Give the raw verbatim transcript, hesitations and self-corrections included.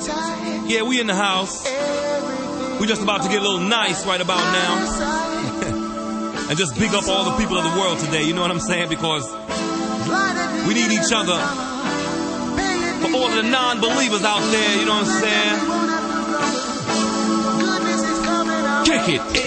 Yeah, we in the house. We just about to get a little nice right about now. And just big up all the people of the world today, you know what I'm saying? Because we need each other. For all of the non-believers out there, you know what I'm saying? Kick it.